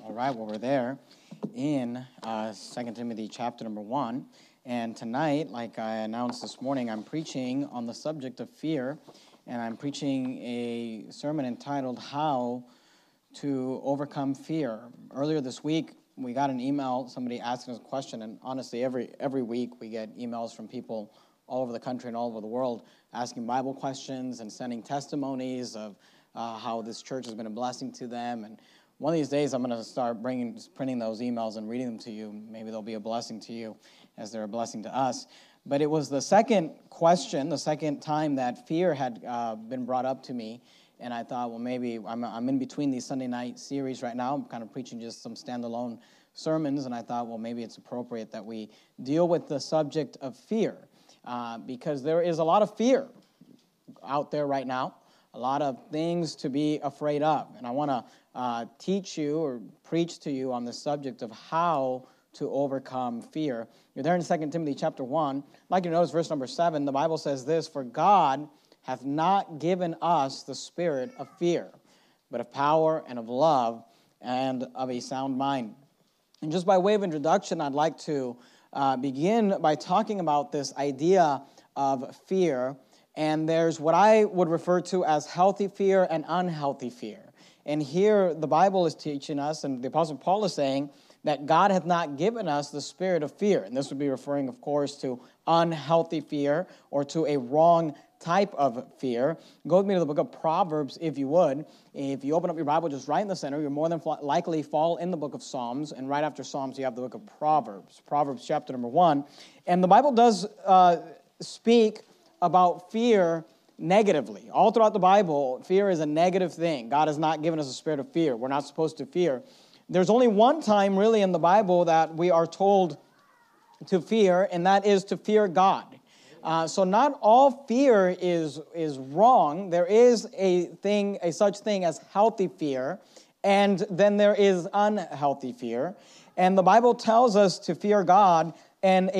All right, well, we're there in 2 Timothy chapter number 1. And tonight, like I announced this morning, I'm preaching on the subject of fear. And I'm preaching a sermon entitled, How to Overcome Fear. Earlier this week, we got an email, somebody asking us a question. And honestly, every week we get emails from people all over the country and all over the world asking Bible questions and sending testimonies of how this church has been a blessing to them. And one of these days, I'm going to start printing those emails and reading them to you. Maybe they'll be a blessing to you as they're a blessing to us. But it was the second question, the second time that fear had been brought up to me. And I thought, well, maybe I'm in between these Sunday night series right now. I'm kind of preaching just some standalone sermons. And I thought, well, maybe it's appropriate that we deal with the subject of fear. Because there is a lot of fear out there right now. A lot of things to be afraid of. And I want to teach you or preach to you on the subject of how to overcome fear. You're there in 2 Timothy chapter 1. I'd like you to notice verse number 7. The Bible says this, "For God hath not given us the spirit of fear, but of power and of love and of a sound mind." And just by way of introduction, I'd like to begin by talking about this idea of fear. And there's what I would refer to as healthy fear and unhealthy fear. And here the Bible is teaching us, and the Apostle Paul is saying, that God hath not given us the spirit of fear. And this would be referring, of course, to unhealthy fear or to a wrong type of fear. Go with me to the book of Proverbs, if you would. If you open up your Bible just right in the center, you'll more than likely fall in the book of Psalms. And right after Psalms, you have the book of Proverbs. Proverbs chapter number 1. And the Bible does speak about fear negatively. All throughout the Bible, fear is a negative thing. God has not given us a spirit of fear. We're not supposed to fear. There's only one time really in the Bible that we are told to fear, and that is to fear God. So not all fear is wrong. There is a such thing as healthy fear, and then there is unhealthy fear. And the Bible tells us to fear God, and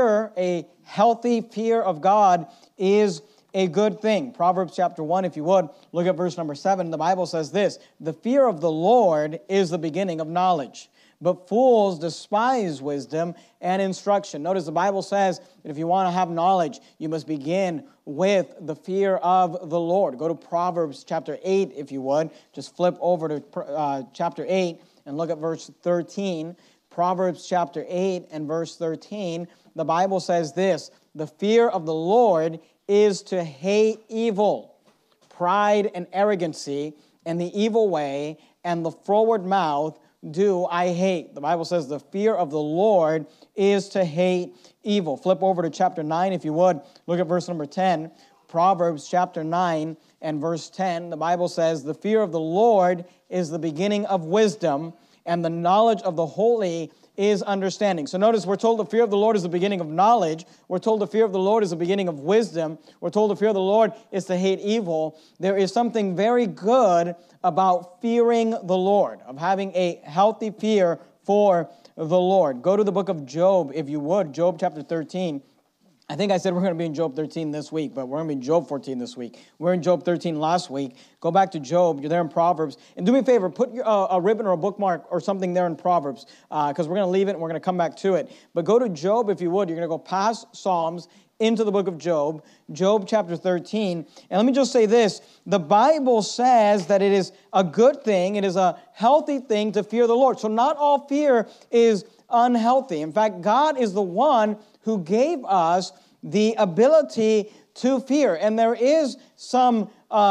a healthy fear of God is a good thing. Proverbs chapter 1, if you would, look at verse number 7. The Bible says this, "The fear of the Lord is the beginning of knowledge, but fools despise wisdom and instruction." Notice the Bible says that if you want to have knowledge, you must begin with the fear of the Lord. Go to Proverbs chapter 8, if you would. Just flip over to chapter 8 and look at verse 13. Proverbs chapter 8 and verse 13, the Bible says this, "The fear of the Lord is to hate evil, pride and arrogancy, and the evil way, and the froward mouth do I hate." The Bible says the fear of the Lord is to hate evil. Flip over to chapter 9, if you would. Look at verse number 10. Proverbs chapter 9 and verse 10. The Bible says, "The fear of the Lord is the beginning of wisdom, and the knowledge of the holy is understanding." So notice we're told the fear of the Lord is the beginning of knowledge. We're told the fear of the Lord is the beginning of wisdom. We're told the fear of the Lord is to hate evil. There is something very good about fearing the Lord, of having a healthy fear for the Lord. Go to the book of Job, if you would, Job chapter 13. I think I said we're going to be in Job 13 this week, but we're going to be in Job 14 this week. We're in Job 13 last week. Go back to Job. You're there in Proverbs. And do me a favor, put a ribbon or a bookmark or something there in Proverbs, because we're going to leave it and we're going to come back to it. But go to Job, if you would. You're going to go past Psalms into the book of Job, Job chapter 13. And let me just say this. The Bible says that it is a good thing, it is a healthy thing to fear the Lord. So not all fear is unhealthy. In fact, God is the one who gave us the ability to fear. And there is some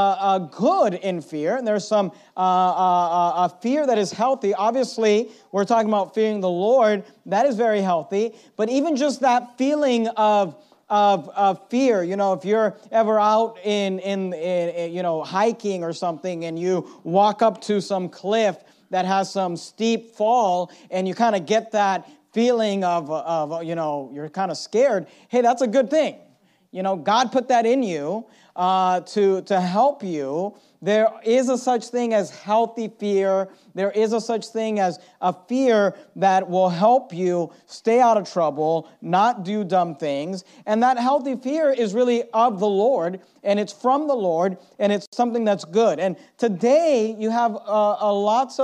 good in fear, and there's some fear that is healthy. Obviously, we're talking about fearing the Lord. That is very healthy. But even just that feeling of fear, if you're ever out in hiking or something, and you walk up to some cliff that has some steep fall, and you kind of get that feeling of you're kind of scared. Hey, that's a good thing. God put that in you to help you. There is a such thing as healthy fear. There is a such thing as a fear that will help you stay out of trouble, not do dumb things. And that healthy fear is really of the Lord, and it's from the Lord, and it's something that's good. And today you have lots of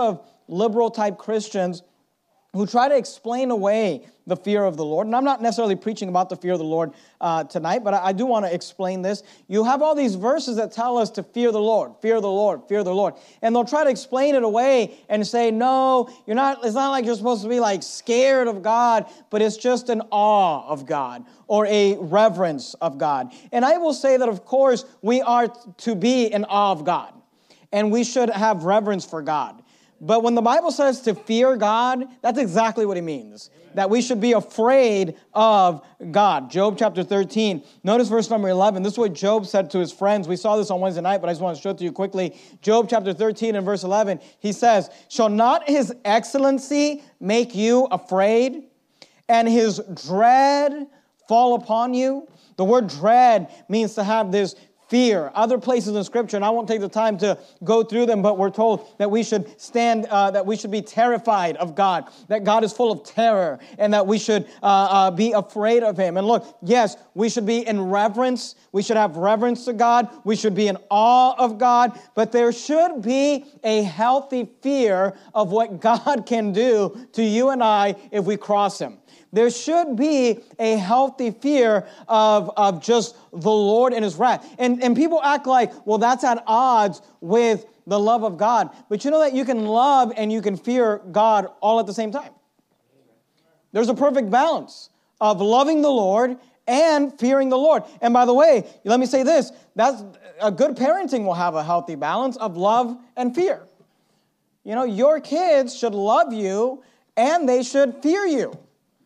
liberal type Christians who try to explain away the fear of the Lord. And I'm not necessarily preaching about the fear of the Lord tonight, but I do want to explain this. You have all these verses that tell us to fear the Lord, fear the Lord, fear the Lord. And they'll try to explain it away and say, no, it's not like you're supposed to be like scared of God, but it's just an awe of God or a reverence of God. And I will say that, of course, we are to be in awe of God, and we should have reverence for God. But when the Bible says to fear God, that's exactly what it means. That we should be afraid of God. Job chapter 13. Notice verse number 11. This is what Job said to his friends. We saw this on Wednesday night, but I just want to show it to you quickly. Job chapter 13 and verse 11. He says, shall not his excellency make you afraid, and his dread fall upon you? The word dread means to have this fear. Other places in Scripture, and I won't take the time to go through them, but we're told that we should that we should be terrified of God, that God is full of terror, and that we should be afraid of Him. And look, yes, we should be in reverence. We should have reverence to God. We should be in awe of God, but there should be a healthy fear of what God can do to you and I if we cross Him. There should be a healthy fear of just the Lord and His wrath. And people act like, well, that's at odds with the love of God. But you know that you can love and you can fear God all at the same time. There's a perfect balance of loving the Lord and fearing the Lord. And by the way, let me say this, that's a good parenting will have a healthy balance of love and fear. You know, your kids should love you and they should fear you.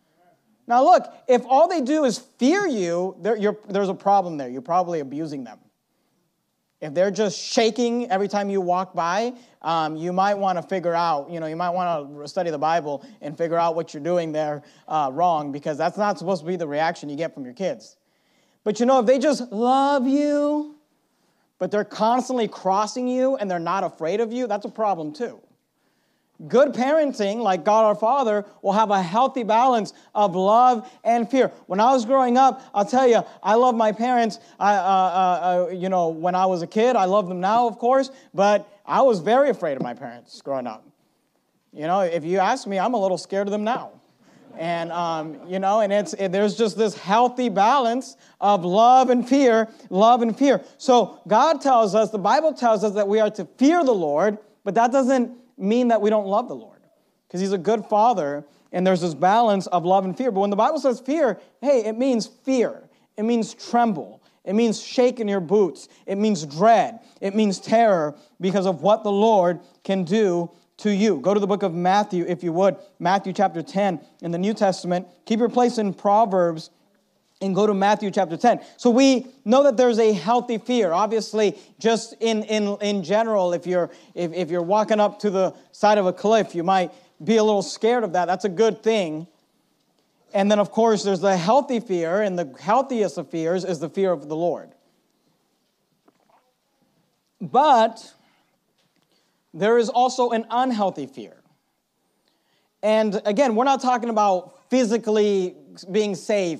Now look, if all they do is fear you, there's a problem there. You're probably abusing them. If they're just shaking every time you walk by, you might want to figure out, you might want to study the Bible and figure out what you're doing there wrong, because that's not supposed to be the reaction you get from your kids. But if they just love you, but they're constantly crossing you and they're not afraid of you, that's a problem too. Good parenting, like God our Father, will have a healthy balance of love and fear. When I was growing up, I'll tell you, I love my parents. When I was a kid, I love them now, of course, but I was very afraid of my parents growing up. If you ask me, I'm a little scared of them now. And, there's just this healthy balance of love and fear. So God tells us, the Bible tells us that we are to fear the Lord, but that doesn't mean that we don't love the Lord, because He's a good Father, and there's this balance of love and fear. But when the Bible says fear, hey, it means fear. It means tremble. It means shake in your boots. It means dread. It means terror because of what the Lord can do to you. Go to the book of Matthew, if you would. Matthew chapter 10 in the New Testament. Keep your place in Proverbs and go to Matthew chapter 10. So we know that there's a healthy fear. Obviously, just in general, if you're walking up to the side of a cliff, you might be a little scared of that. That's a good thing. And then, of course, there's the healthy fear, and the healthiest of fears is the fear of the Lord. But there is also an unhealthy fear. And again, we're not talking about physically being safe.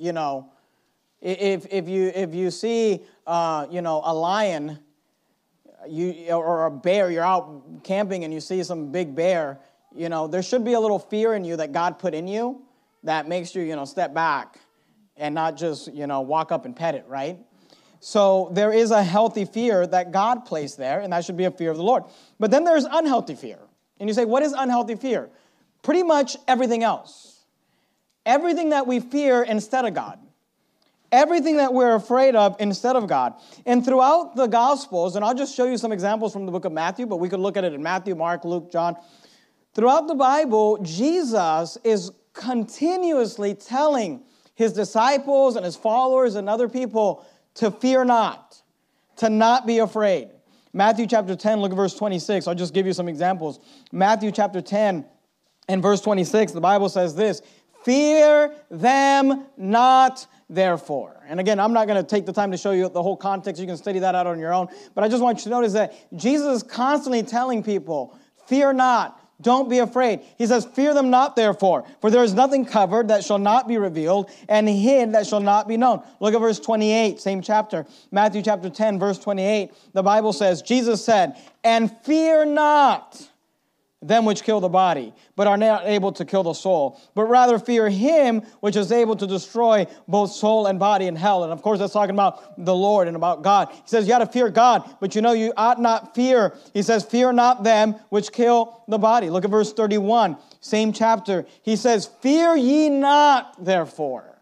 If you see a lion, or a bear, you're out camping and you see some big bear, there should be a little fear in you that God put in you that makes you, step back and not just, walk up and pet it, right? So there is a healthy fear that God placed there, and that should be a fear of the Lord. But then there's unhealthy fear. And you say, what is unhealthy fear? Pretty much everything else. Everything that we fear instead of God. Everything that we're afraid of instead of God. And throughout the Gospels, and I'll just show you some examples from the book of Matthew, but we could look at it in Matthew, Mark, Luke, John. Throughout the Bible, Jesus is continuously telling His disciples and His followers and other people to fear not, to not be afraid. Matthew chapter 10, look at verse 26. I'll just give you some examples. Matthew chapter 10 and verse 26, the Bible says this, fear them not, therefore. And again, I'm not going to take the time to show you the whole context. You can study that out on your own. But I just want you to notice that Jesus is constantly telling people, fear not, don't be afraid. He says, fear them not, therefore, for there is nothing covered that shall not be revealed, and hid that shall not be known. Look at verse 28, same chapter. Matthew chapter 10, verse 28. The Bible says, Jesus said, and fear not. them which kill the body, but are not able to kill the soul, but rather fear him which is able to destroy both soul and body in hell. And of course, that's talking about the Lord and about God. He says, you got to fear God, but you ought not fear. He says, fear not them which kill the body. Look at verse 31, same chapter. He says, fear ye not, therefore.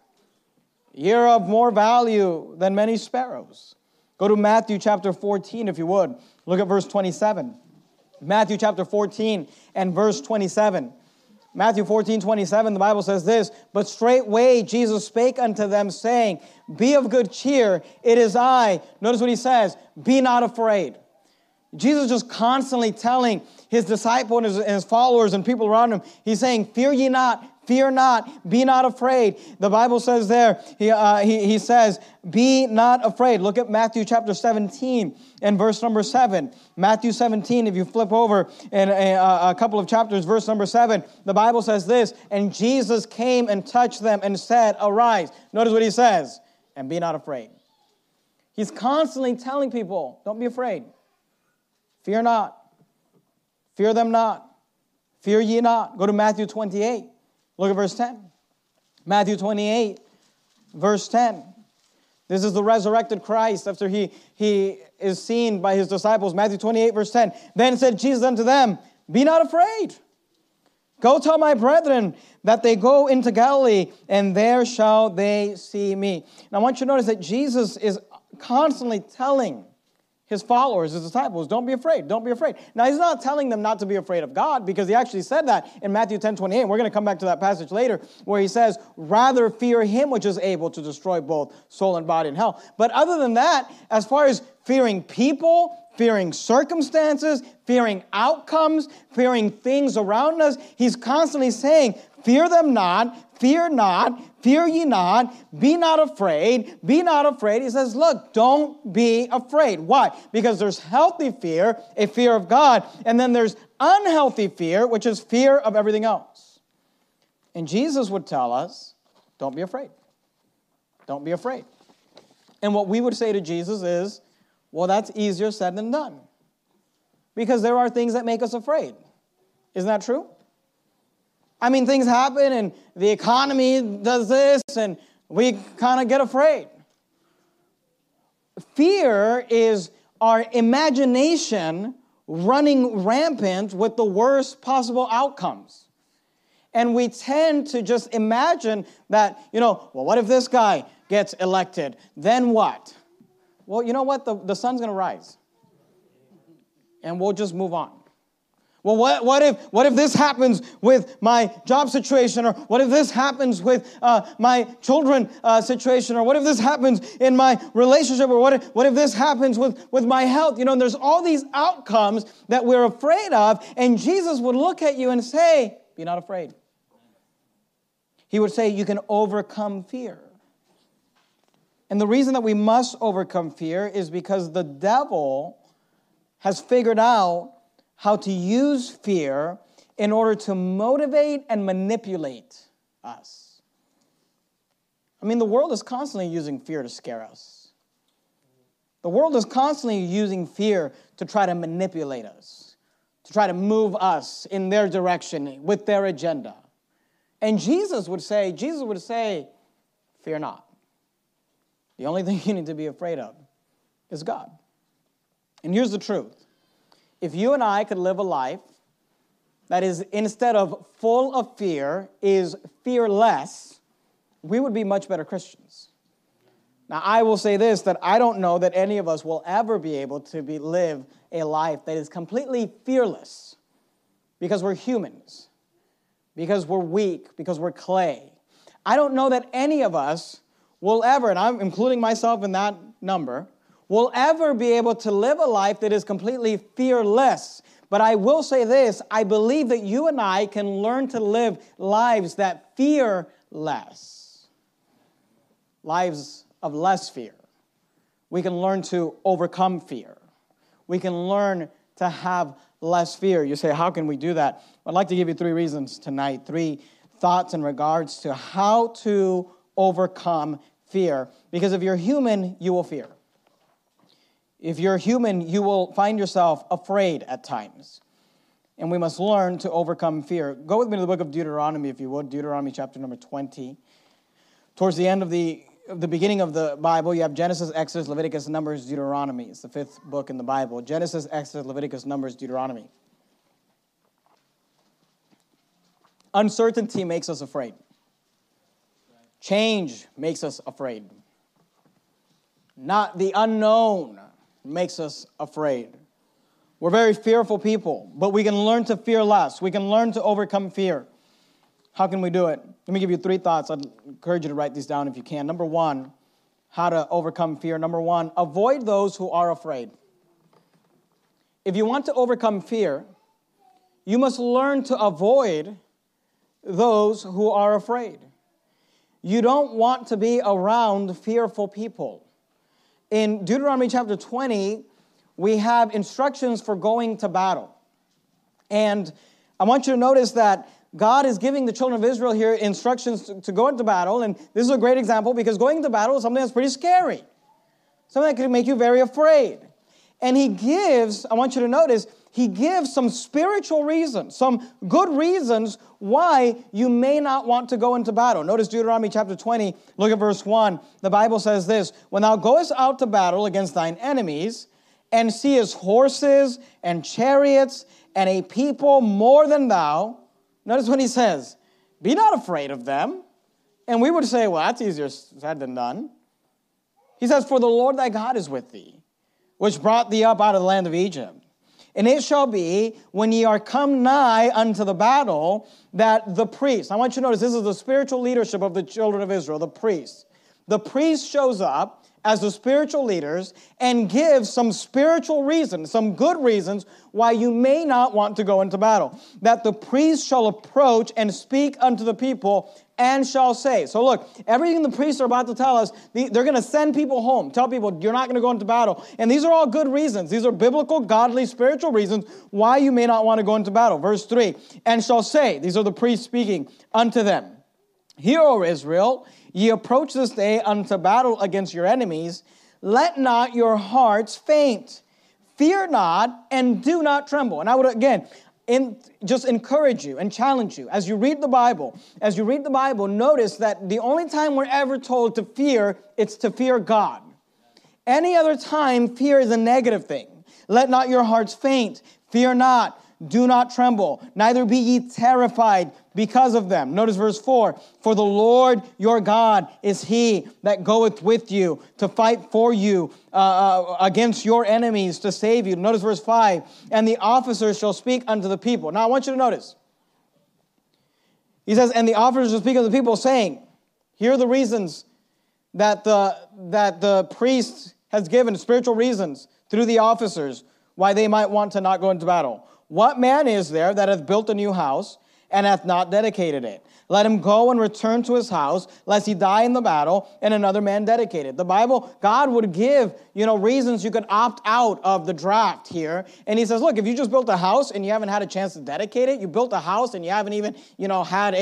Ye are of more value than many sparrows. Go to Matthew chapter 14, if you would. Look at verse 27. Matthew chapter 14 and verse 27. Matthew 14:27, the Bible says this, but straightway Jesus spake unto them, saying, be of good cheer, it is I. Notice what he says, be not afraid. Jesus just constantly telling his disciples and his followers and people around him, he's saying, fear ye not, fear not, be not afraid. The Bible says there, he says, be not afraid. Look at Matthew chapter 17 and verse number 7. Matthew 17, if you flip over in a couple of chapters, verse number 7, the Bible says this, and Jesus came and touched them and said, arise. Notice what he says, and be not afraid. He's constantly telling people, don't be afraid. Fear not. Fear them not. Fear ye not. Go to Matthew 28. Look at verse 10. Matthew 28, verse 10. This is the resurrected Christ after he is seen by his disciples. Matthew 28, verse 10. Then said Jesus unto them, be not afraid. Go tell my brethren that they go into Galilee, and there shall they see me. Now I want you to notice that Jesus is constantly telling his followers, his disciples, don't be afraid, don't be afraid. Now, he's not telling them not to be afraid of God, because he actually said that in Matthew 10:28. We're going to come back to that passage later, where he says, rather fear him which is able to destroy both soul and body in hell. But other than that, as far as fearing people, fearing circumstances, fearing outcomes, fearing things around us, he's constantly saying, fear them not, fear ye not, be not afraid, be not afraid. He says, look, don't be afraid. Why? Because there's healthy fear, a fear of God, and then there's unhealthy fear, which is fear of everything else. And Jesus would tell us, don't be afraid. Don't be afraid. And what we would say to Jesus is, well, that's easier said than done. Because there are things that make us afraid. Isn't that true? I mean, things happen and the economy does this and we kind of get afraid. Fear is our imagination running rampant with the worst possible outcomes. And we tend to just imagine that, well, what if this guy gets elected? Then what? Well, you know what? The sun's going to rise. And we'll just move on. Well, what if this happens with my job situation, or what if this happens with my children situation, or what if this happens in my relationship, or what if this happens with my health? There's all these outcomes that we're afraid of, and Jesus would look at you and say, be not afraid. He would say, you can overcome fear. And the reason that we must overcome fear is because the devil has figured out how to use fear in order to motivate and manipulate us. I mean, the world is constantly using fear to scare us. The world is constantly using fear to try to manipulate us, to try to move us in their direction with their agenda. And Jesus would say, fear not. The only thing you need to be afraid of is God. And here's the truth. If you and I could live a life that is, instead of full of fear, is fearless, we would be much better Christians. Now, I will say this, that I don't know that any of us will ever be able to live a life that is completely fearless, because we're humans, because we're weak, because we're clay. I don't know that any of us will ever, and I'm including myself in that number, will ever be able to live a life that is completely fearless. But I will say this, I believe that you and I can learn to live lives that fear less. Lives of less fear. We can learn to overcome fear. We can learn to have less fear. You say, how can we do that? I'd like to give you 3 reasons tonight, 3 thoughts in regards to how to overcome fear. Because if you're human, you will fear. If you're human, you will find yourself afraid at times. and we must learn to overcome fear. Go with me to the book of Deuteronomy, if you would. Deuteronomy chapter number 20. Towards the end of the beginning of the Bible, you have Genesis, Exodus, Leviticus, Numbers, Deuteronomy. It's the 5th book in the Bible. Genesis, Exodus, Leviticus, Numbers, Deuteronomy. Uncertainty makes us afraid. Change makes us afraid. Not the unknown makes us afraid. We're very fearful people, but we can learn to fear less. We can learn to overcome fear. How can we do it? Let me give you 3 thoughts. I'd encourage you to write these down if you can. Number 1, how to overcome fear. Number 1, avoid those who are afraid. If you want to overcome fear, you must learn to avoid those who are afraid. You don't want to be around fearful people. In Deuteronomy chapter 20, we have instructions for going to battle. And I want you to notice that God is giving the children of Israel here instructions to go into battle. And this is a great example because going to battle is something that's pretty scary. Something that can make you very afraid. And he gives, I want you to notice, he gives some spiritual reasons, some good reasons why you may not want to go into battle. Notice Deuteronomy chapter 20, look at verse 1. The Bible says this, "When thou goest out to battle against thine enemies, and seest horses and chariots and a people more than thou," notice what he says, "be not afraid of them." And we would say, well, that's easier said than done. He says, "For the Lord thy God is with thee, which brought thee up out of the land of Egypt. And it shall be, when ye are come nigh unto the battle, that the priest," I want you to notice this is the spiritual leadership of the children of Israel, the priest. The priest shows up as the spiritual leaders and gives some spiritual reasons, some good reasons why you may not want to go into battle. "That the priest shall approach and speak unto the people and shall say." So look, everything the priests are about to tell us, they're going to send people home, tell people you're not going to go into battle. And these are all good reasons. These are biblical, godly, spiritual reasons why you may not want to go into battle. Verse 3, "And shall say," these are the priests speaking, "unto them, Hear, O Israel, ye approach this day unto battle against your enemies. Let not your hearts faint. Fear not, and do not tremble." And I would, again, just encourage you and challenge you. As you read the Bible, notice that the only time we're ever told to fear, it's to fear God. Any other time, fear is a negative thing. "Let not your hearts faint. Fear not. Do not tremble. Neither be ye terrified because of them." Notice verse 4. "For the Lord your God is he that goeth with you to fight for you against your enemies to save you." Notice verse 5. "And the officers shall speak unto the people." Now I want you to notice. He says, "And the officers shall speak unto the people, saying," here are the reasons that the priest has given, spiritual reasons through the officers why they might want to not go into battle. "What man is there that hath built a new house, and hath not dedicated it? Let him go and return to his house, lest he die in the battle, and another man dedicate it." The Bible, God would give, reasons you could opt out of the draft here. And he says, look, if you just built a house and you haven't had a chance to dedicate it, you built a house and you haven't even, had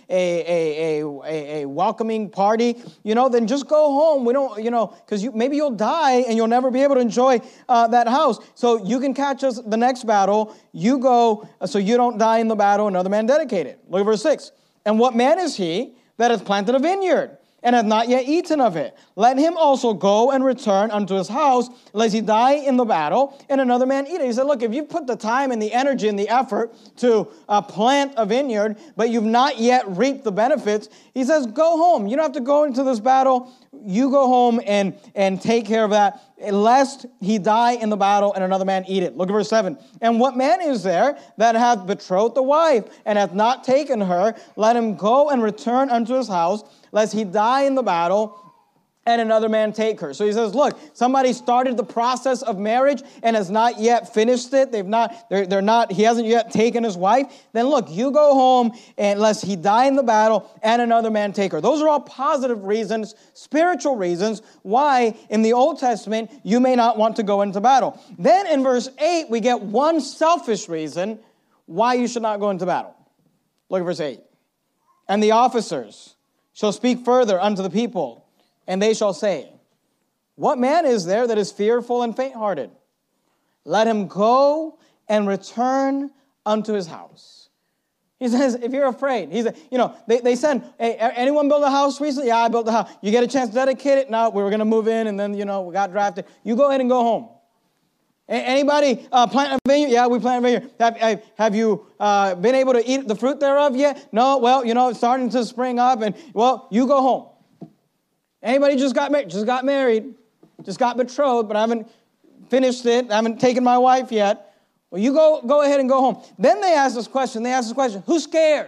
a welcoming party, then just go home. We don't, because maybe you'll die and you'll never be able to enjoy that house. So you can catch us the next battle. You go, so you don't die in the battle, another man dedicate it. Look at verse 6. "And what man is he that hath planted a vineyard, and hath not yet eaten of it? Let him also go and return unto his house, lest he die in the battle, and another man eat it." He said, look, if you put the time and the energy and the effort to plant a vineyard, but you've not yet reaped the benefits, he says, go home. You don't have to go into this battle. You go home and take care of that, lest he die in the battle and another man eat it. Look at verse 7. "And what man is there that hath betrothed the wife, and hath not taken her? Let him go and return unto his house, lest he die in the battle and another man take her." So he says, look, somebody started the process of marriage and has not yet finished it. He hasn't yet taken his wife. Then look, you go home and lest he die in the battle and another man take her. Those are all positive reasons, spiritual reasons why in the Old Testament you may not want to go into battle. Then in verse 8, we get one selfish reason why you should not go into battle. Look at verse 8. "And the officers shall speak further unto the people, and they shall say, What man is there that is fearful and faint-hearted? Let him go and return unto his house. He says, if you're afraid, they send, hey, anyone build a house recently? Yeah, I built a house. You get a chance to dedicate it? No, we were going to move in, and then, we got drafted. You go ahead and go home. Anybody plant a vineyard? Yeah, we plant a vineyard. Have you been able to eat the fruit thereof yet? No, well, it's starting to spring up, and, well, you go home. Anybody just got married, just got betrothed, but I haven't finished it, I haven't taken my wife yet. Well, you go ahead and go home. Then they ask this question. Who's scared?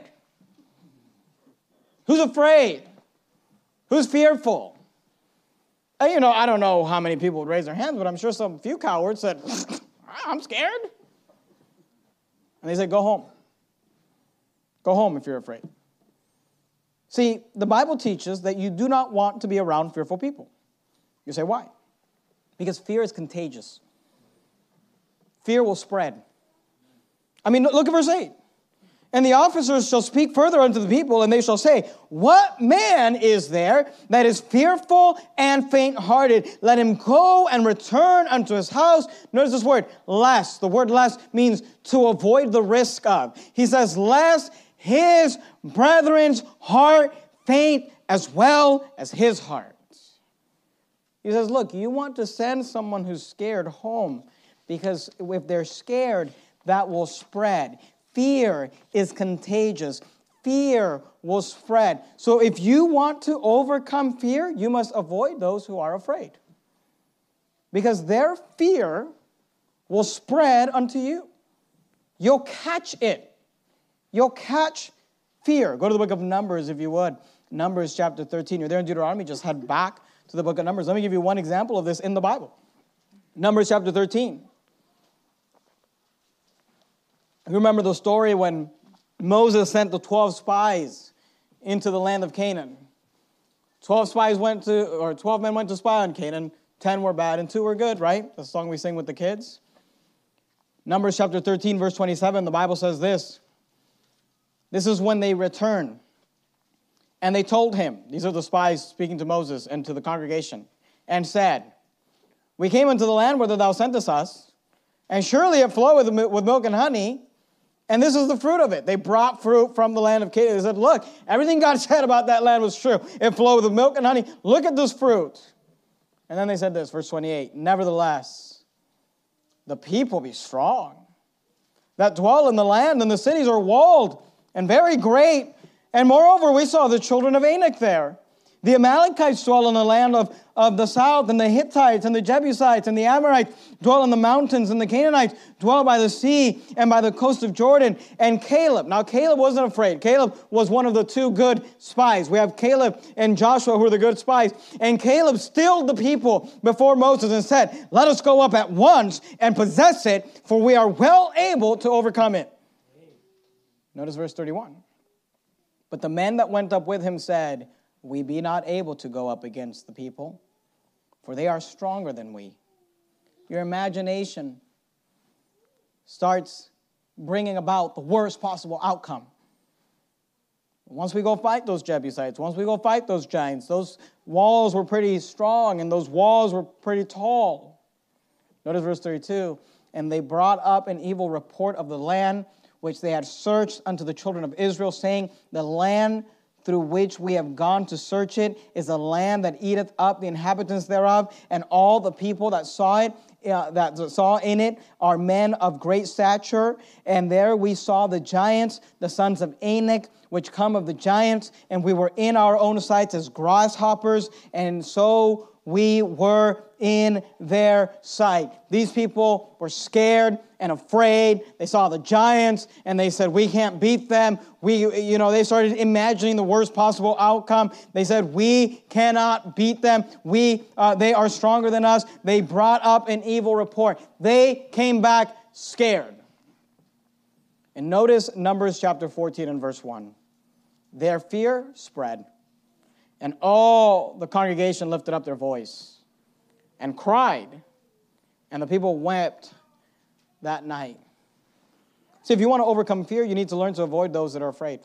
Who's afraid? Who's fearful? I don't know how many people would raise their hands, but I'm sure some few cowards said, I'm scared. And they said, go home. Go home if you're afraid. See, the Bible teaches that you do not want to be around fearful people. You say, why? Because fear is contagious. Fear will spread. Look at verse 8. And the officers shall speak further unto the people, and they shall say, what man is there that is fearful and faint-hearted? Let him go and return unto his house. Notice this word, lest. The word lest means to avoid the risk of. He says, lest his brethren's heart faint as well as his heart. He says, look, you want to send someone who's scared home, because if they're scared, that will spread. Fear is contagious. Fear will spread. So if you want to overcome fear, you must avoid those who are afraid. Because their fear will spread unto you. You'll catch it. You'll catch fear. Go to the book of Numbers, if you would. Numbers chapter 13. You're there in Deuteronomy. Just head back to the book of Numbers. Let me give you one example of this in the Bible. Numbers chapter 13. You remember the story when Moses sent the 12 spies into the land of Canaan. 12 men went to spy on Canaan. 10 were bad and 2 were good, right? That's the song we sing with the kids. Numbers chapter 13, verse 27, the Bible says this. This is when they return. And they told him, these are the spies speaking to Moses and to the congregation, and said, we came into the land whither thou sentest us, and surely it floweth with milk and honey, and this is the fruit of it. They brought fruit from the land of Canaan. They said, look, everything God said about that land was true. It flowed with milk and honey. Look at this fruit. And then they said this, verse 28, nevertheless, the people be strong, that dwell in the land, and the cities are walled and very great. And moreover, we saw the children of Anak there. The Amalekites dwell in the land of the south, and the Hittites, and the Jebusites, and the Amorites dwell in the mountains, and the Canaanites dwell by the sea and by the coast of Jordan. And Caleb, now Caleb wasn't afraid. Caleb was one of the 2 good spies. We have Caleb and Joshua who are the good spies. And Caleb stilled the people before Moses and said, let us go up at once and possess it, for we are well able to overcome it. Notice verse 31. But the men that went up with him said, we be not able to go up against the people, for they are stronger than we. Your imagination starts bringing about the worst possible outcome. Once we go fight those Jebusites, once we go fight those giants, those walls were pretty strong and those walls were pretty tall. Notice verse 32, and they brought up an evil report of the land which they had searched unto the children of Israel, saying, the land through which we have gone to search it is a land that eateth up the inhabitants thereof, and all the people that saw it, that saw in it, are men of great stature. And there we saw the giants, the sons of Anak, which come of the giants, and we were in our own sights as grasshoppers, and so we were in their sight. These people were scared and afraid. They saw the giants and they said, we can't beat them. They started imagining the worst possible outcome. They said, we cannot beat them. They are stronger than us. They brought up an evil report. They came back scared. And notice Numbers chapter 14 and verse 1. Their fear spread, and all the congregation lifted up their voice and cried, and the people wept that night. See, if you want to overcome fear, you need to learn to avoid those that are afraid.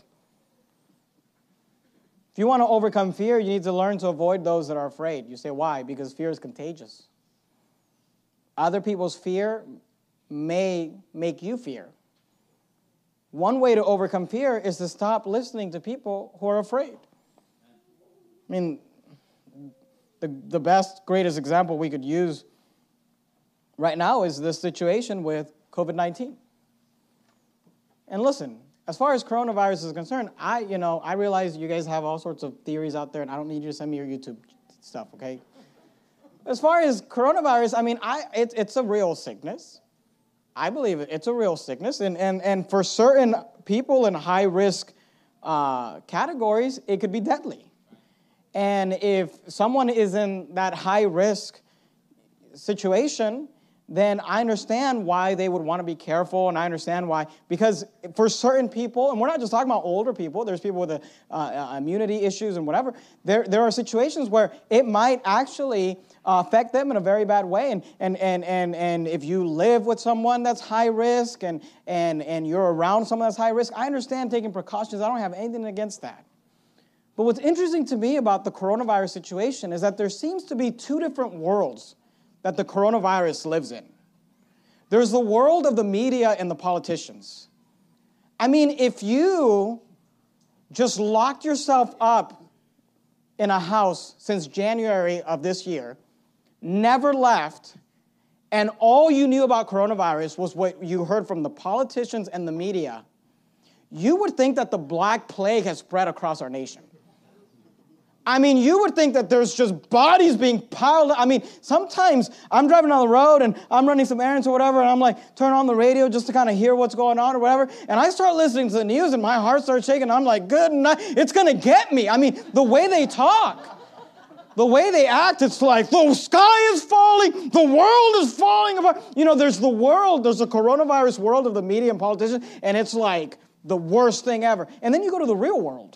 If you want to overcome fear, you need to learn to avoid those that are afraid. You say, why? Because fear is contagious. Other people's fear may make you fear. One way to overcome fear is to stop listening to people who are afraid. I mean, the best, greatest example we could use right now is this situation with COVID-19. And listen, as far as coronavirus is concerned, I realize you guys have all sorts of theories out there, and I don't need you to send me your YouTube stuff, okay? As far as coronavirus, I mean, it's a real sickness. I believe it's a real sickness, and for certain people in high-risk categories, it could be deadly. And if someone is in that high-risk situation, then I understand why they would want to be careful, and I understand why. Because for certain people, and we're not just talking about older people, there's people with immunity issues and whatever, there are situations where it might actually affect them in a very bad way. And if you live with someone that's high risk and you're around someone that's high risk, I understand taking precautions. I don't have anything against that. But what's interesting to me about the coronavirus situation is that there seems to be two different worlds that the coronavirus lives in. There's the world of the media and the politicians. I mean, if you just locked yourself up in a house since January of this year, never left, and all you knew about coronavirus was what you heard from the politicians and the media, you would think that the Black Plague has spread across our nation. I mean, you would think that there's just bodies being piled up. I mean, sometimes I'm driving down the road and I'm running some errands or whatever, and I'm like, turn on the radio just to kind of hear what's going on or whatever, and I start listening to the news and my heart starts shaking. I'm like, good night. It's going to get me. I mean, the way they talk, the way they act, it's like the sky is falling, the world is falling apart. You know, there's the coronavirus world of the media and politicians, and it's like the worst thing ever. And then you go to the real world.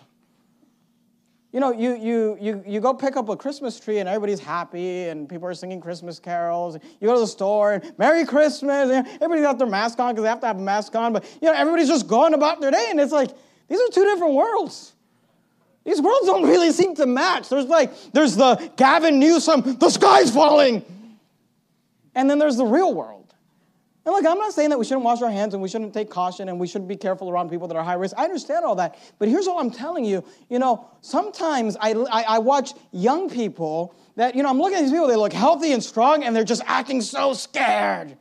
You know, you go pick up a Christmas tree and everybody's happy and people are singing Christmas carols. You go to the store and Merry Christmas. And everybody's got their mask on because they have to have a mask on. But, you know, everybody's just going about their day. And it's like, these are two different worlds. These worlds don't really seem to match. There's the Gavin Newsom, the sky's falling. And then there's the real world. And look, I'm not saying that we shouldn't wash our hands and we shouldn't take caution and we shouldn't be careful around people that are high risk. I understand all that. But here's what I'm telling you. You know, sometimes I watch young people that, you know, I'm looking at these people, they look healthy and strong and they're just acting so scared.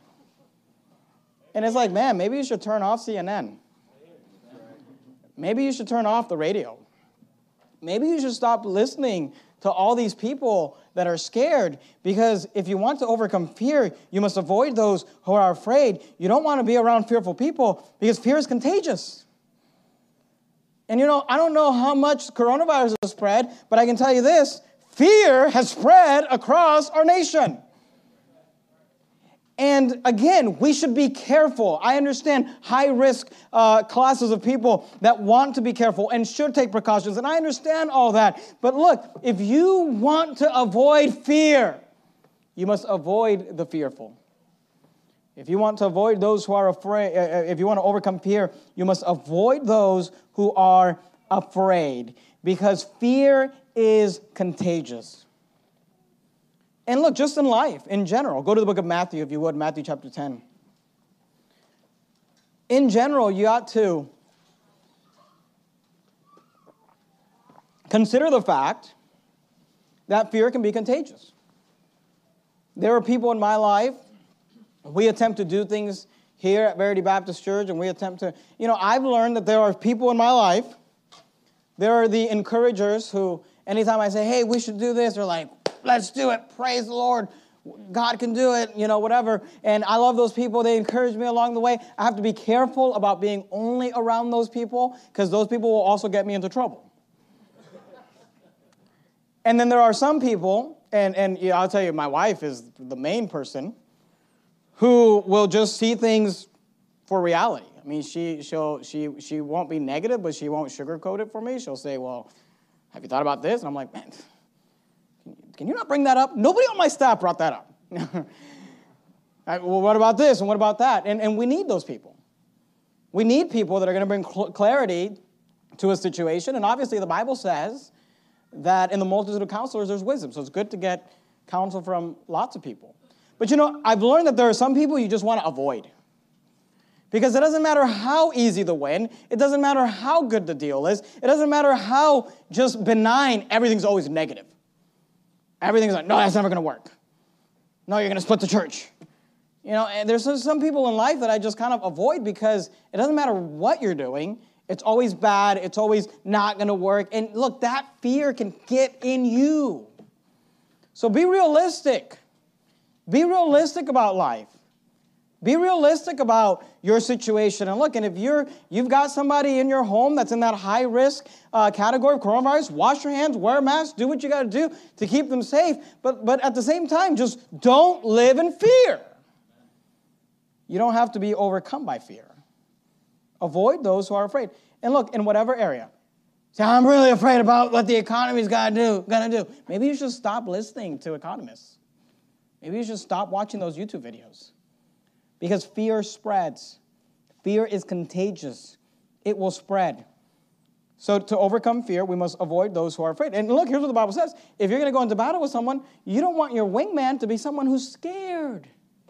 And it's like, man, maybe you should turn off CNN. Maybe you should turn off the radio. Maybe you should stop listening to all these people that are scared, because if you want to overcome fear, you must avoid those who are afraid. You don't want to be around fearful people because fear is contagious. And you know, I don't know how much coronavirus has spread, but I can tell you this, fear has spread across our nation. And again, we should be careful. I understand high-risk classes of people that want to be careful and should take precautions, and I understand all that. But look, if you want to avoid fear, you must avoid the fearful. If you want to avoid those who are afraid, if you want to overcome fear, you must avoid those who are afraid, because fear is contagious. And look, just in life, in general, go to the book of Matthew, if you would, Matthew chapter 10. In general, you ought to consider the fact that fear can be contagious. There are people in my life, we attempt to do things here at Verity Baptist Church, and we attempt to, you know, I've learned that there are people in my life, there are the encouragers who, anytime I say, hey, we should do this, they're like, let's do it. Praise the Lord. God can do it, you know, whatever. And I love those people. They encourage me along the way. I have to be careful about being only around those people, because those people will also get me into trouble. And then there are some people, and yeah, I'll tell you, my wife is the main person, who will just see things for reality. I mean, she won't be negative, but she won't sugarcoat it for me. She'll say, well, have you thought about this? And I'm like, man, can you not bring that up? Nobody on my staff brought that up. Well, what about this and what about that? And we need those people. We need people that are going to bring clarity to a situation. And obviously the Bible says that in the multitude of counselors there's wisdom. So it's good to get counsel from lots of people. But you know, I've learned that there are some people you just want to avoid. Because it doesn't matter how easy the win. It doesn't matter how good the deal is. It doesn't matter how just benign. Everything's always negative. Everything's like, no, that's never going to work. No, you're going to split the church. And there's some people in life that I just kind of avoid because it doesn't matter what you're doing. It's always bad. It's always not going to work. And look, that fear can get in you. So be realistic. Be realistic about life. Be realistic about your situation. And look, and if you've got somebody in your home that's in that high-risk category of coronavirus, wash your hands, wear a mask, do what you got to do to keep them safe. But at the same time, just don't live in fear. You don't have to be overcome by fear. Avoid those who are afraid. And look, in whatever area. Say, I'm really afraid about what the economy's gonna do. Maybe you should stop listening to economists. Maybe you should stop watching those YouTube videos. Because fear spreads. Fear is contagious. It will spread. So to overcome fear, we must avoid those who are afraid. And look, here's what the Bible says. If you're going to go into battle with someone, you don't want your wingman to be someone who's scared.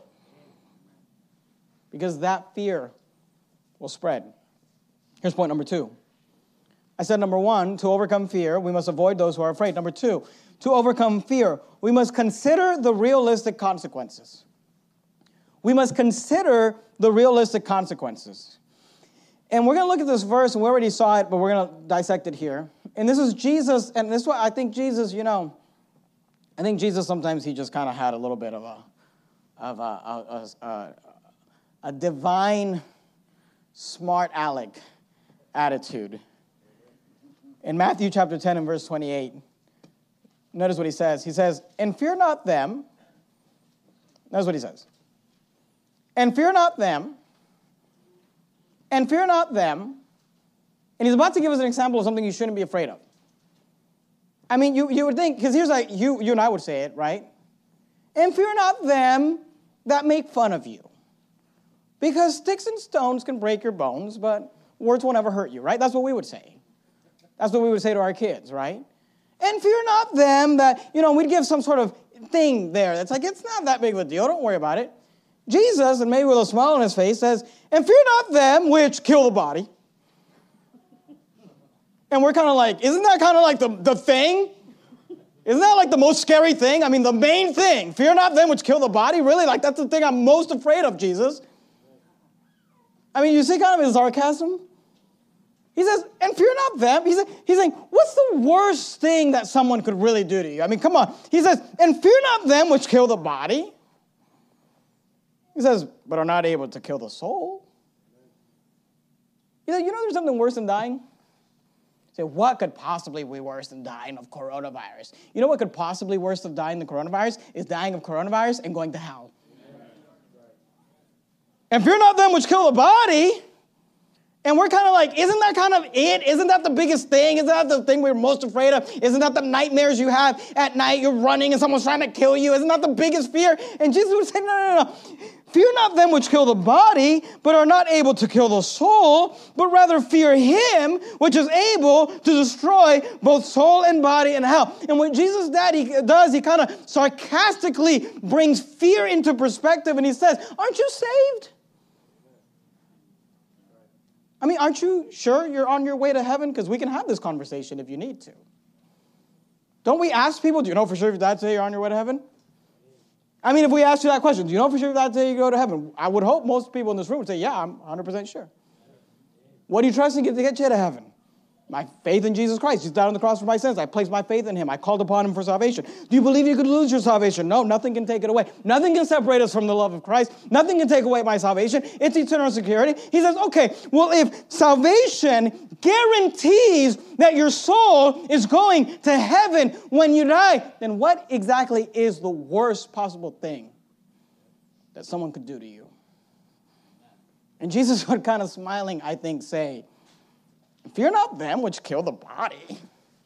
Because that fear will spread. Here's point number 2. I said number 1, to overcome fear, we must avoid those who are afraid. Number 2, to overcome fear, we must consider the realistic consequences. We must consider the realistic consequences. And we're going to look at this verse, and we already saw it, but we're going to dissect it here. And this is Jesus, and this is why I think Jesus, sometimes he just kind of had a little bit of a divine smart aleck attitude. In Matthew chapter 10 and verse 28, notice what he says. He says, and fear not them. Notice what he says. And fear not them. And fear not them. And he's about to give us an example of something you shouldn't be afraid of. I mean, you would think, because here's like, you and I would say it, right? And fear not them that make fun of you. Because sticks and stones can break your bones, but words won't ever hurt you, right? That's what we would say. That's what we would say to our kids, right? And fear not them that, we'd give some sort of thing there that's like, it's not that big of a deal, don't worry about it. Jesus, and maybe with a smile on his face, says, and fear not them which kill the body. And we're kind of like, isn't that kind of like the thing? Isn't that like the most scary thing? I mean, the main thing. Fear not them which kill the body? Really? Like, that's the thing I'm most afraid of, Jesus. I mean, you see kind of his sarcasm? He says, and fear not them. He's saying, what's the worst thing that someone could really do to you? I mean, come on. He says, and fear not them which kill the body. He says, but are not able to kill the soul. He said, there's something worse than dying? You say, what could possibly be worse than dying of coronavirus? You know what could possibly be worse than dying of coronavirus? Is dying of coronavirus and going to hell. And fear not them which kill the body. And we're kind of like, isn't that kind of it? Isn't that the biggest thing? Isn't that the thing we're most afraid of? Isn't that the nightmares you have at night? You're running and someone's trying to kill you. Isn't that the biggest fear? And Jesus would say, no. Fear not them which kill the body, but are not able to kill the soul, but rather fear him which is able to destroy both soul and body in hell. And what Jesus does, he kind of sarcastically brings fear into perspective, and he says, aren't you saved? I mean, aren't you sure you're on your way to heaven? Because we can have this conversation if you need to. Don't we ask people, do you know for sure if that's you're on your way to heaven? I mean, if we ask you that question, do you know for sure if that's you go to heaven? I would hope most people in this room would say, yeah, I'm 100% sure. What do you trust in to get you to heaven? My faith in Jesus Christ. He's died on the cross for my sins. I placed my faith in him. I called upon him for salvation. Do you believe you could lose your salvation? No, nothing can take it away. Nothing can separate us from the love of Christ. Nothing can take away my salvation. It's eternal security. He says, okay, well, if salvation guarantees that your soul is going to heaven when you die, then what exactly is the worst possible thing that someone could do to you? And Jesus would kind of smiling, I think, say, fear not them which kill the body.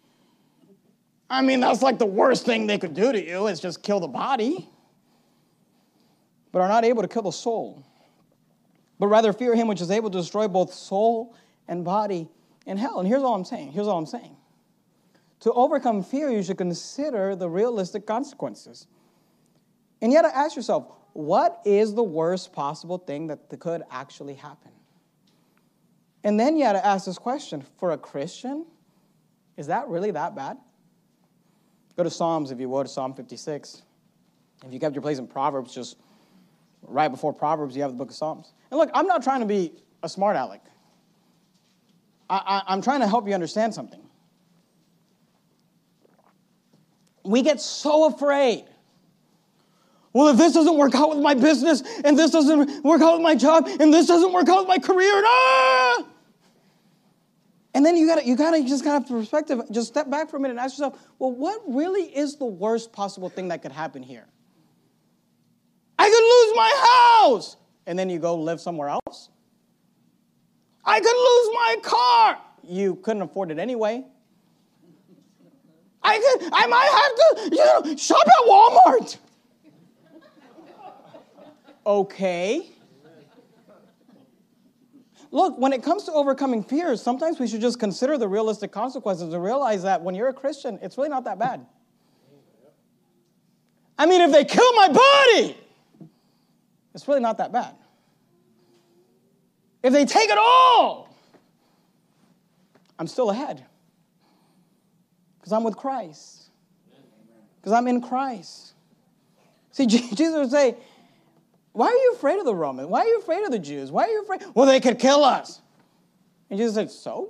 I mean, that's like the worst thing they could do to you is just kill the body. But are not able to kill the soul. But rather fear him which is able to destroy both soul and body in hell. And here's all I'm saying. To overcome fear, you should consider the realistic consequences. And you got to ask yourself, what is the worst possible thing that could actually happen? And then you got to ask this question, for a Christian, is that really that bad? Go to Psalms, if you would, Psalm 56. If you kept your place in Proverbs, just right before Proverbs, you have the book of Psalms. And look, I'm not trying to be a smart aleck. I'm trying to help you understand something. We get so afraid. Well, if this doesn't work out with my business, and this doesn't work out with my job, and this doesn't work out with my career, And then you gotta just kind of have perspective. Just step back for a minute and ask yourself, well, what really is the worst possible thing that could happen here? I could lose my house, and then you go live somewhere else. I could lose my car. You couldn't afford it anyway. I might have to, shop at Walmart. Okay. Look, when it comes to overcoming fears, sometimes we should just consider the realistic consequences and realize that when you're a Christian, it's really not that bad. I mean, if they kill my body, it's really not that bad. If they take it all, I'm still ahead. Because I'm with Christ. Because I'm in Christ. See, Jesus would say, why are you afraid of the Romans? Why are you afraid of the Jews? Why are you afraid? Well, they could kill us. And Jesus said, so?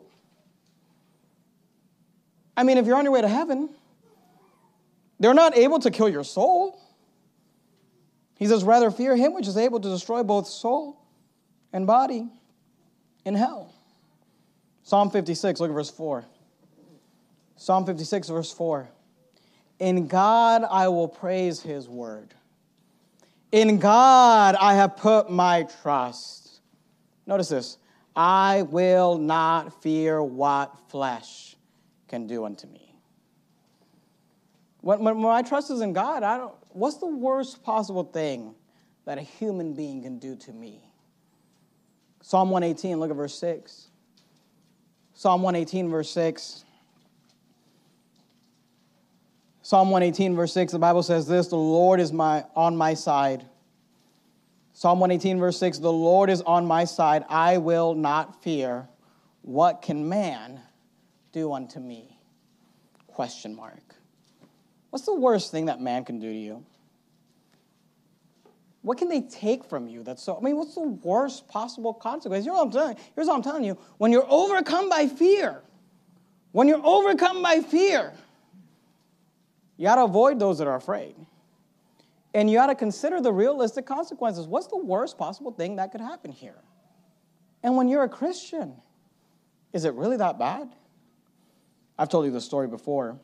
I mean, if you're on your way to heaven, they're not able to kill your soul. He says, rather fear him which is able to destroy both soul and body in hell. Psalm 56, look at verse 4. Psalm 56, verse 4. In God I will praise his word. In God I have put my trust. Notice this. I will not fear what flesh can do unto me. When my trust is in God, what's the worst possible thing that a human being can do to me? Psalm 118, look at verse 6. Psalm 118, verse 6. Psalm 118, verse 6, the Bible says this, the Lord is on my side. Psalm 118, verse 6, the Lord is on my side. I will not fear. What can man do unto me? Question mark. What's the worst thing that man can do to you? What can they take from you? What's the worst possible consequence? Here's what I'm telling you. When you're overcome by fear, you got to avoid those that are afraid. And you got to consider the realistic consequences. What's the worst possible thing that could happen here? And when you're a Christian, is it really that bad? I've told you this story before.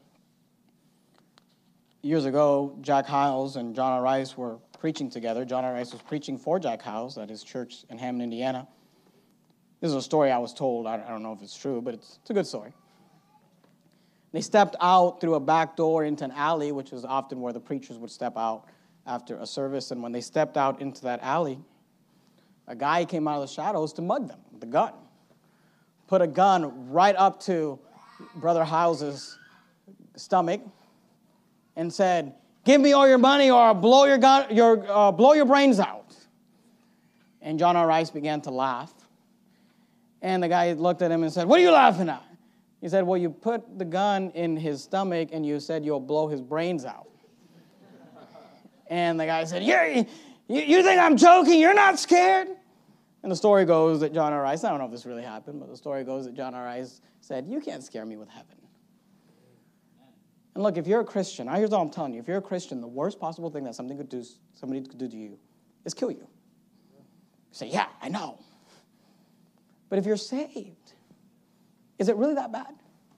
Years ago, Jack Hyles and John R. Rice were preaching together. John R. Rice was preaching for Jack Hyles at his church in Hammond, Indiana. This is a story I was told. I don't know if it's true, but it's a good story. They stepped out through a back door into an alley, which is often where the preachers would step out after a service. And when they stepped out into that alley, a guy came out of the shadows to mug them with a gun. Put a gun right up to Brother Hyles' stomach and said, give me all your money or I'll blow your brains out. And John R. Rice began to laugh. And the guy looked at him and said, what are you laughing at? He said, well, you put the gun in his stomach and you said you'll blow his brains out. And the guy said, you think I'm joking? You're not scared? And the story goes that John R. Rice, I don't know if this really happened, but the story goes that John R. Rice said, you can't scare me with heaven. And look, if you're a Christian, here's all I'm telling you. If you're a Christian, the worst possible thing that somebody could do to you is kill you. You say, yeah, I know. But if you're saved, is it really that bad?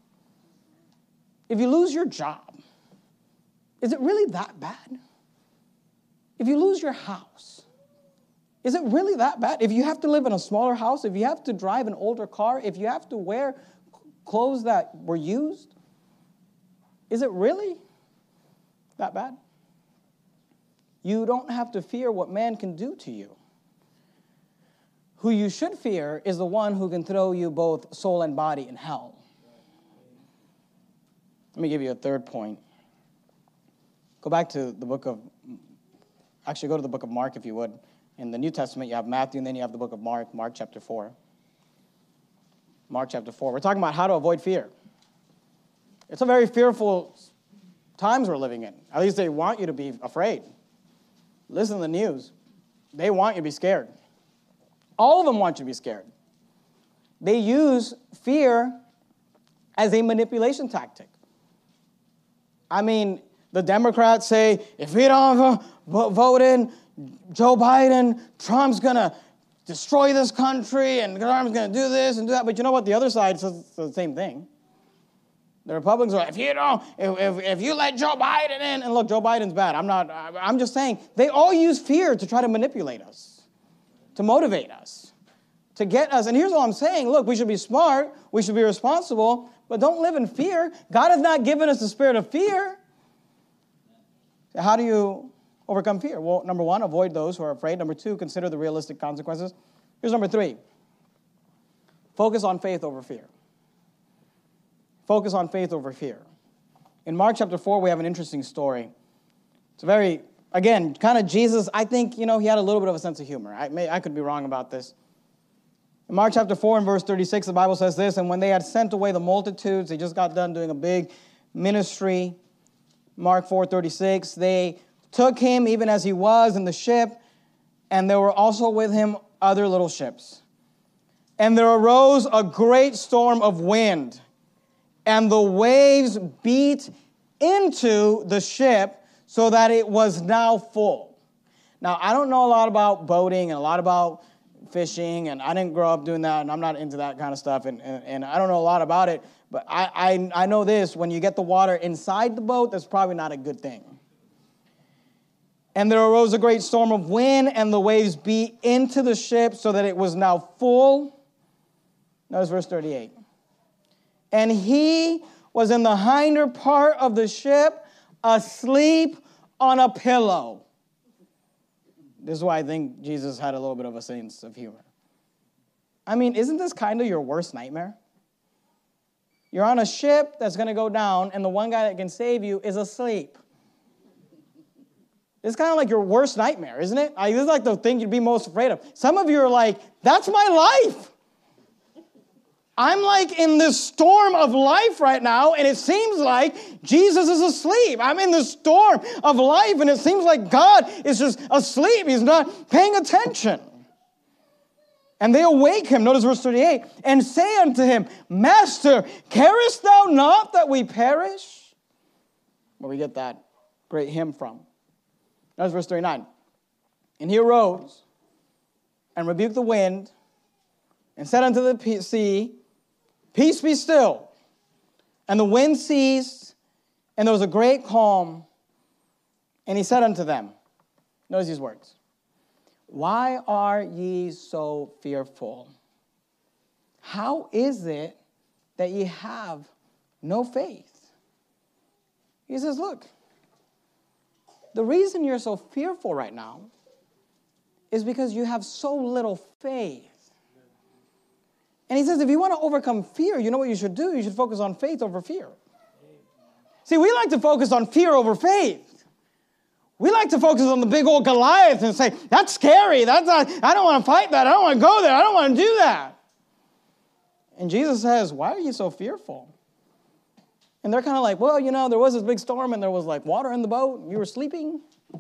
If you lose your job, is it really that bad? If you lose your house, is it really that bad? If you have to live in a smaller house, if you have to drive an older car, if you have to wear clothes that were used, is it really that bad? You don't have to fear what man can do to you. Who you should fear is the one who can throw you both soul and body in hell. Let me give you a third point. Go back to the book of Actually, go to the book of Mark, if you would. In the New Testament, you have Matthew, and then you have the book of Mark, Mark chapter 4. Mark chapter 4. We're talking about how to avoid fear. It's a very fearful times we're living in. At least they want you to be afraid. Listen to the news. They want you to be scared. All of them want you to be scared. They use fear as a manipulation tactic. I mean, the Democrats say, if we don't vote in Joe Biden, Trump's going to destroy this country, and Trump's going to do this and do that. But you know what? The other side says the same thing. The Republicans are, if you let Joe Biden in, and look, Joe Biden's bad. I'm just saying, they all use fear to try to manipulate us, to motivate us, to get us. And here's all I'm saying. Look, we should be smart. We should be responsible, but don't live in fear. God has not given us the spirit of fear. So how do you overcome fear? Well, number one, avoid those who are afraid. Number two, consider the realistic consequences. Here's number three. Focus on faith over fear. Focus on faith over fear. In Mark chapter 4, we have an interesting story. It's a very, again, kind of Jesus, I think, he had a little bit of a sense of humor. I could be wrong about this. In Mark chapter 4 and verse 36, the Bible says this, and when they had sent away the multitudes, they just got done doing a big ministry. Mark 4:36, they took him even as he was in the ship, and there were also with him other little ships. And there arose a great storm of wind, and the waves beat into the ship so that it was now full. Now, I don't know a lot about boating and a lot about fishing, and I didn't grow up doing that, and I'm not into that kind of stuff, and I don't know a lot about it, but I know this, when you get the water inside the boat, that's probably not a good thing. And there arose a great storm of wind, and the waves beat into the ship so that it was now full. Notice verse 38. And he was in the hinder part of the ship, asleep on a pillow. This is why I think Jesus had a little bit of a sense of humor. I mean, isn't this kind of your worst nightmare? You're on a ship that's going to go down, and the one guy that can save you is asleep. It's kind of like your worst nightmare, isn't it? This is like the thing you'd be most afraid of. Some of you are like, that's my life. I'm like in this storm of life right now, and it seems like Jesus is asleep. I'm in this storm of life, and it seems like God is just asleep. He's not paying attention. And they awake him, notice verse 38, and say unto him, Master, carest thou not that we perish? Where we get that great hymn from. Notice verse 39. And he arose and rebuked the wind and said unto the sea, Peace be still. And the wind ceased, and there was a great calm. And he said unto them, notice these words, Why are ye so fearful? How is it that ye have no faith? He says, look, the reason you're so fearful right now is because you have so little faith. And he says, if you want to overcome fear, you know what you should do? You should focus on faith over fear. See, we like to focus on fear over faith. We like to focus on the big old Goliath and say, that's scary. I don't want to fight that. I don't want to go there. I don't want to do that. And Jesus says, why are you so fearful? And they're kind of like, well, there was this big storm and there was like water in the boat and you were sleeping.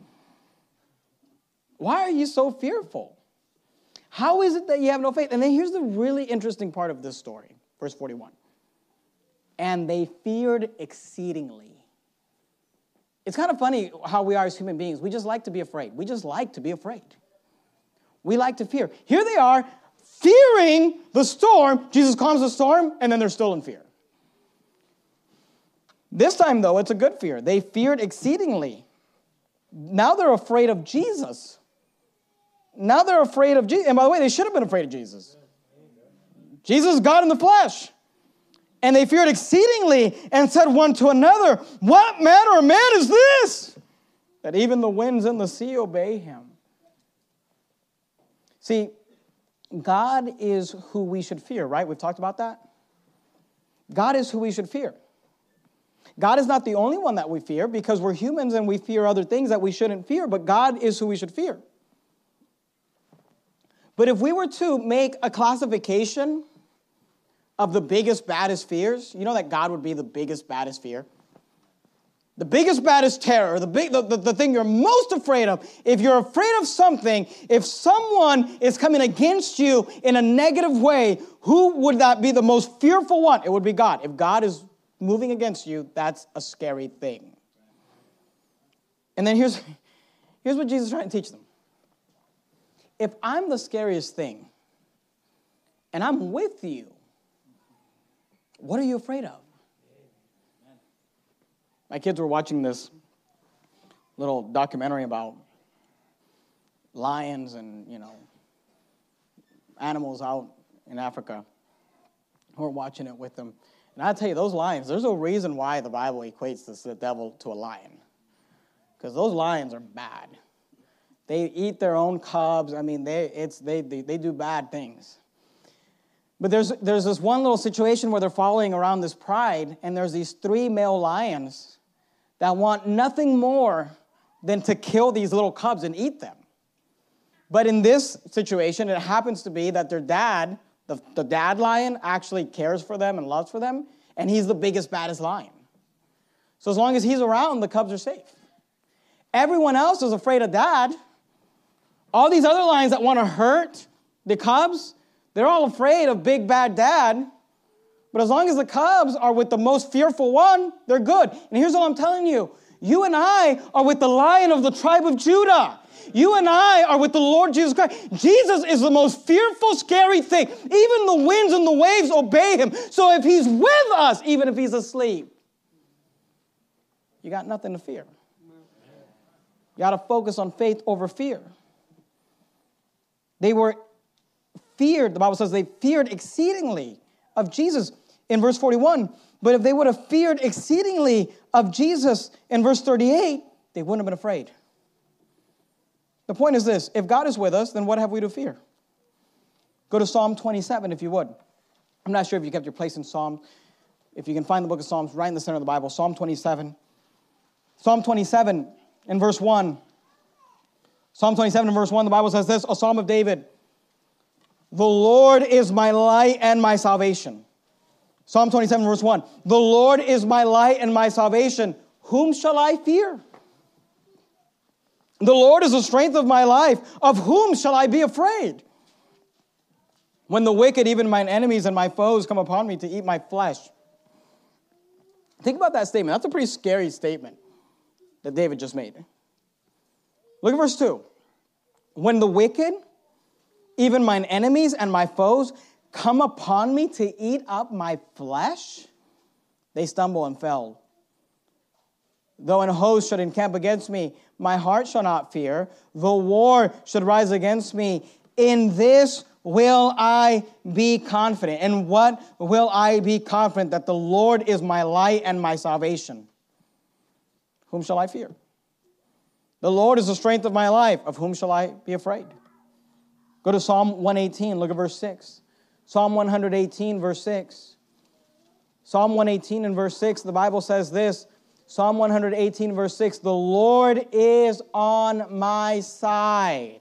Why are you so fearful? How is it that you have no faith? And then here's the really interesting part of this story. Verse 41. And they feared exceedingly. It's kind of funny how we are as human beings. We just like to be afraid. We just like to be afraid. We like to fear. Here they are, fearing the storm. Jesus calms the storm, and then they're still in fear. This time, though, it's a good fear. They feared exceedingly. Now they're afraid of Jesus. Now they're afraid of Jesus. And by the way, they should have been afraid of Jesus. Jesus is God in the flesh. And they feared exceedingly and said one to another, What manner of man is this, that even the winds and the sea obey him? See, God is who we should fear, right? We've talked about that. God is who we should fear. God is not the only one that we fear because we're humans and we fear other things that we shouldn't fear, but God is who we should fear. But if we were to make a classification of the biggest, baddest fears, you know that God would be the biggest, baddest fear? The biggest, baddest terror, the thing you're most afraid of. If you're afraid of something, if someone is coming against you in a negative way, who would that be the most fearful one? It would be God. If God is moving against you, that's a scary thing. And then here's what Jesus is trying to teach them. If I'm the scariest thing, and I'm with you, what are you afraid of? My kids were watching this little documentary about lions and, animals out in Africa. We're watching it with them. And I'll tell you, those lions, there's a reason why the Bible equates the devil to a lion. Because those lions are bad. They eat their own cubs. I mean, they do bad things. But there's this one little situation where they're following around this pride, and there's these 3 male lions that want nothing more than to kill these little cubs and eat them. But in this situation, it happens to be that their dad, the dad lion, actually cares for them and loves for them, and he's the biggest, baddest lion. So as long as he's around, the cubs are safe. Everyone else is afraid of dad. All these other lions that want to hurt the cubs, they're all afraid of big, bad dad. But as long as the cubs are with the most fearful one, they're good. And here's what I'm telling you. You and I are with the Lion of the tribe of Judah. You and I are with the Lord Jesus Christ. Jesus is the most fearful, scary thing. Even the winds and the waves obey him. So if he's with us, even if he's asleep, you got nothing to fear. You got to focus on faith over fear. They were feared, the Bible says they feared exceedingly of Jesus in verse 41. But if they would have feared exceedingly of Jesus in verse 38, they wouldn't have been afraid. The point is this: if God is with us, then what have we to fear? Go to Psalm 27 if you would. I'm not sure if you kept your place in Psalm. If you can find the book of Psalms right in the center of the Bible, Psalm 27. Psalm 27 in verse 1. Psalm 27 in verse 1, the Bible says this, a psalm of David. The Lord is my light and my salvation. Psalm 27 verse 1. The Lord is my light and my salvation. Whom shall I fear? The Lord is the strength of my life. Of whom shall I be afraid? When the wicked, even mine enemies and my foes, come upon me to eat my flesh. Think about that statement. That's a pretty scary statement that David just made. Look at verse 2. When the wicked, even mine enemies and my foes, come upon me to eat up my flesh, they stumble and fell. Though an host should encamp against me, my heart shall not fear. Though war should rise against me, in this will I be confident. And what will I be confident? That the Lord is my light and my salvation. Whom shall I fear? The Lord is the strength of my life. Of whom shall I be afraid? Go to Psalm 118. Look at verse 6. Psalm 118, verse 6. Psalm 118 and verse 6, the Bible says this. Psalm 118, verse 6. The Lord is on my side.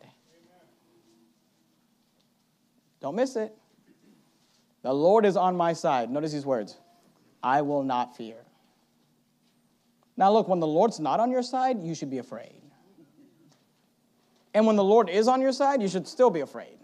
Don't miss it. The Lord is on my side. Notice these words. I will not fear. Now look, when the Lord's not on your side, you should be afraid. And when the Lord is on your side, you should still be afraid.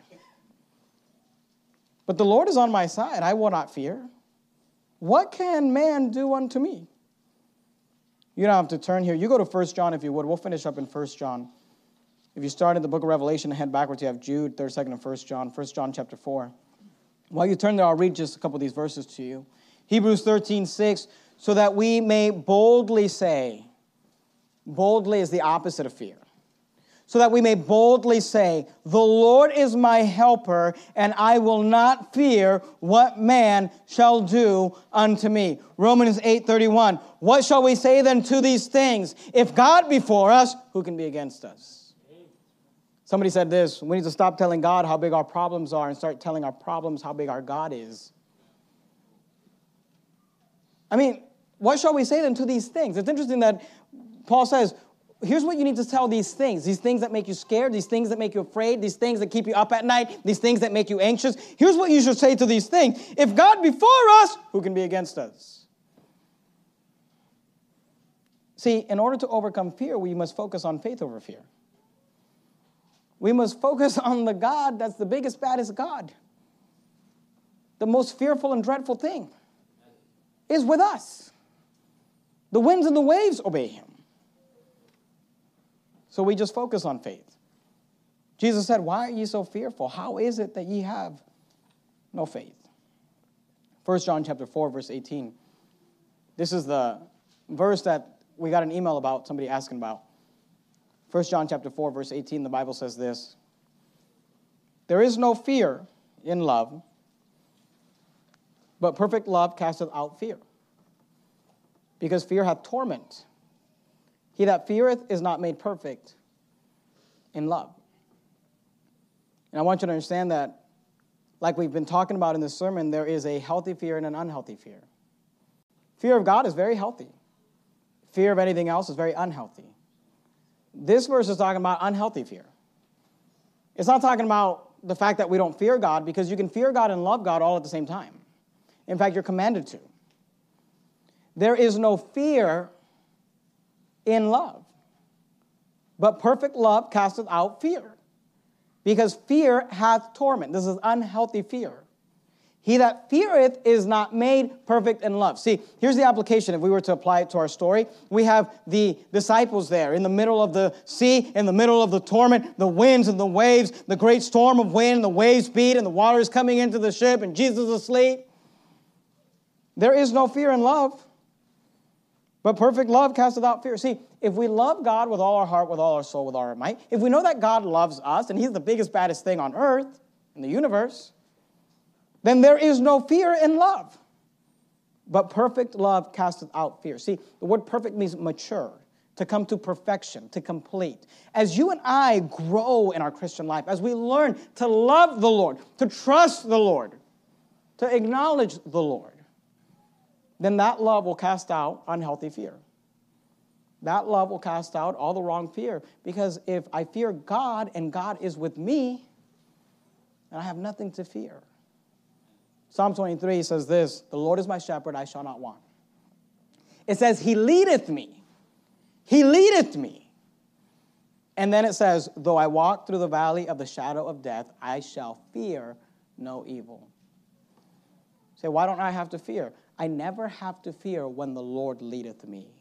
But the Lord is on my side. I will not fear. What can man do unto me? You don't have to turn here. You go to 1 John if you would. We'll finish up in 1 John. If you start in the book of Revelation and head backwards, you have Jude, 3rd, 2nd, and 1 John. 1 John chapter 4. While you turn there, I'll read just a couple of these verses to you. Hebrews 13:6, so that we may boldly say, boldly is the opposite of fear. So that we may boldly say, the Lord is my helper, and I will not fear what man shall do unto me. Romans 8:31. What shall we say then to these things? If God be for us, who can be against us? Somebody said this, we need to stop telling God how big our problems are and start telling our problems how big our God is. I mean, what shall we say then to these things? It's interesting that Paul says, here's what you need to tell these things that make you scared, these things that make you afraid, these things that keep you up at night, these things that make you anxious. Here's what you should say to these things. If God be for us, who can be against us? See, in order to overcome fear, we must focus on faith over fear. We must focus on the God that's the biggest, baddest God. The most fearful and dreadful thing is with us. The winds and the waves obey him. So we just focus on faith. Jesus said, why are ye so fearful? How is it that ye have no faith? 1 John chapter 4, verse 18. This is the verse that we got an email about, somebody asking about. 1 John chapter 4, verse 18, the Bible says this. There is no fear in love, but perfect love casteth out fear. Because fear hath torment. He that feareth is not made perfect in love. And I want you to understand that, like we've been talking about in this sermon, there is a healthy fear and an unhealthy fear. Fear of God is very healthy. Fear of anything else is very unhealthy. This verse is talking about unhealthy fear. It's not talking about the fact that we don't fear God, because you can fear God and love God all at the same time. In fact, you're commanded to. There is no fear in love, but perfect love casteth out fear, because fear hath torment. This is unhealthy fear. He that feareth is not made perfect in love. See, here's the application if we were to apply it to our story. We have the disciples there in the middle of the sea, in the middle of the torment, the winds and the waves, the great storm of wind, the waves beat, and the water is coming into the ship, and Jesus is asleep. There is no fear in love, but perfect love casteth out fear. See, if we love God with all our heart, with all our soul, with all our might, if we know that God loves us, and he's the biggest, baddest thing on earth, in the universe, then there is no fear in love. But perfect love casteth out fear. See, the word perfect means mature, to come to perfection, to complete. As you and I grow in our Christian life, as we learn to love the Lord, to trust the Lord, to acknowledge the Lord, then that love will cast out unhealthy fear. That love will cast out all the wrong fear. Because if I fear God and God is with me, then I have nothing to fear. Psalm 23 says this, the Lord is my shepherd, I shall not want. It says, he leadeth me. He leadeth me. And then it says, though I walk through the valley of the shadow of death, I shall fear no evil. Say, why don't I have to fear? I never have to fear when the Lord leadeth me.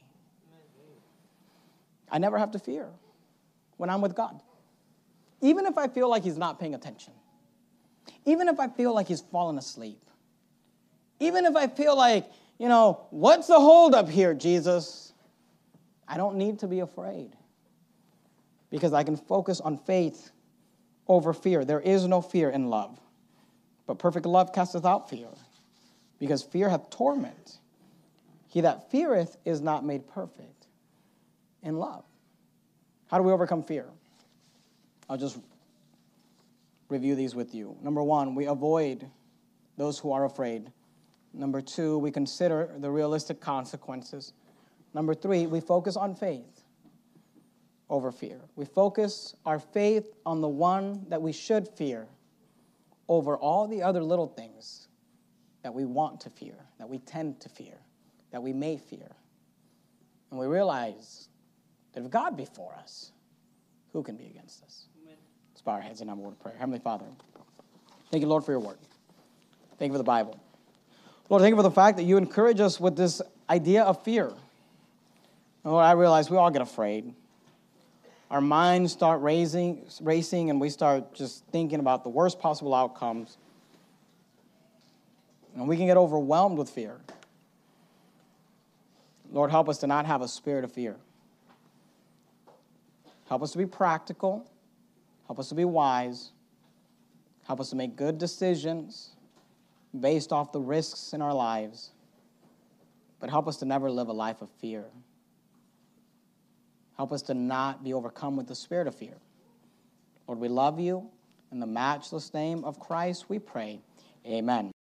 I never have to fear when I'm with God. Even if I feel like he's not paying attention. Even if I feel like he's fallen asleep. Even if I feel like, what's the holdup here, Jesus? I don't need to be afraid. Because I can focus on faith over fear. There is no fear in love. But perfect love casteth out fear. Because fear hath torment. He that feareth is not made perfect in love. How do we overcome fear? I'll just review these with you. Number 1, we avoid those who are afraid. Number 2, we consider the realistic consequences. Number 3, we focus on faith over fear. We focus our faith on the one that we should fear over all the other little things that we want to fear, that we tend to fear, that we may fear. And we realize that if God be for us, who can be against us? Amen. Let's bow our heads and have a word of prayer. Heavenly Father, thank you, Lord, for your word. Thank you for the Bible. Lord, thank you for the fact that you encourage us with this idea of fear. And Lord, I realize we all get afraid. Our minds start racing, and we start just thinking about the worst possible outcomes. And we can get overwhelmed with fear. Lord, help us to not have a spirit of fear. Help us to be practical. Help us to be wise. Help us to make good decisions based off the risks in our lives. But help us to never live a life of fear. Help us to not be overcome with the spirit of fear. Lord, we love you. In the matchless name of Christ, we pray. Amen.